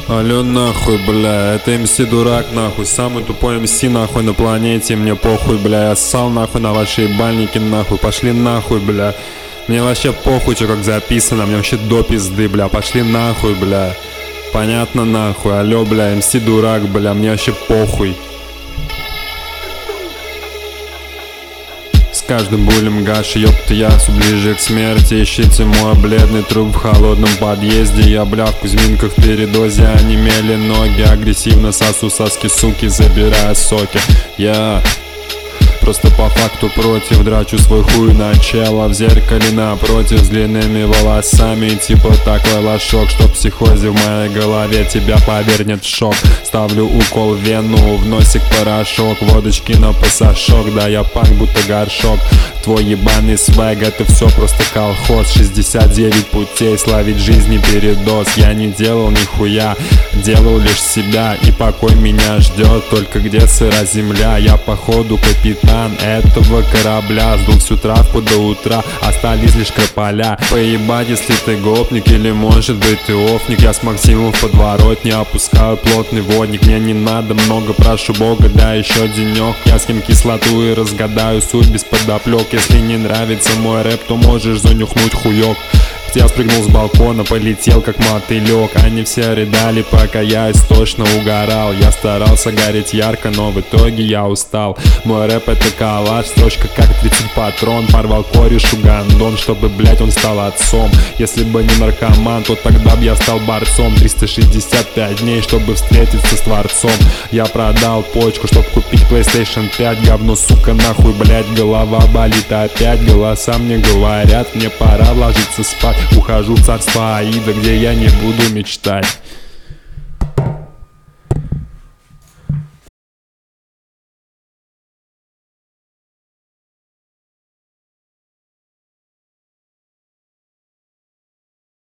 Алло нахуй, бля, это МС дурак нахуй, самый тупой МС нахуй на планете, мне похуй, бля, я ссал нахуй на ваши ебальники нахуй, пошли нахуй, бля. Мне вообще похуй, что как записано, мне вообще до пизды, бля, пошли нахуй, бля. Понятно нахуй, алло, бля, МС дурак, бля, мне вообще похуй. С каждым булем гаши, ёпта, я все ближе к смерти. Ищите мой бледный труп в холодном подъезде. Я, бля, в Кузьминках в передозе, онемели ноги. Агрессивно сосу соски, суки, забирая соки. Я просто по факту против, драчу свой хуй начало в зеркале напротив, с длинными волосами, типа такой лошок, что в психозе в моей голове тебя повернет в шок. Ставлю укол в вену, в носик порошок, водочки на пасашок, да я панк будто горшок. Твой ебаный свэг, это все просто колхоз. 69 путей словить жизни передоз. Я не делал нихуя, делал лишь себя, и покой меня ждет. Только где сыра земля, я походу капитан этого корабля. Сдул всю травку до утра, остались лишь крополя. Поебать, если ты гопник, или может быть ты офник. Я с Максимом в подворотне опускаю плотный водник. Мне не надо много, прошу бога, да еще денек. Я скину кислоту и разгадаю суть без подоплек. Если не нравится мой рэп, то можешь занюхнуть хуёк. Я спрыгнул с балкона, полетел как мотылек. Они все рыдали, пока я истошно угорал. Я старался гореть ярко, но в итоге я устал. Мой рэп это коллаж, строчка как 30 патрон. Порвал корешу гандон, чтобы, блять, он стал отцом. Если бы не наркоман, то тогда б я стал борцом. 365 дней, чтобы встретиться с творцом. Я продал почку, чтоб купить PlayStation 5. Говно, сука, нахуй, блять, голова болит опять. Голоса мне говорят, мне пора ложиться спать. Ухожу в царство Аида, где я не буду мечтать.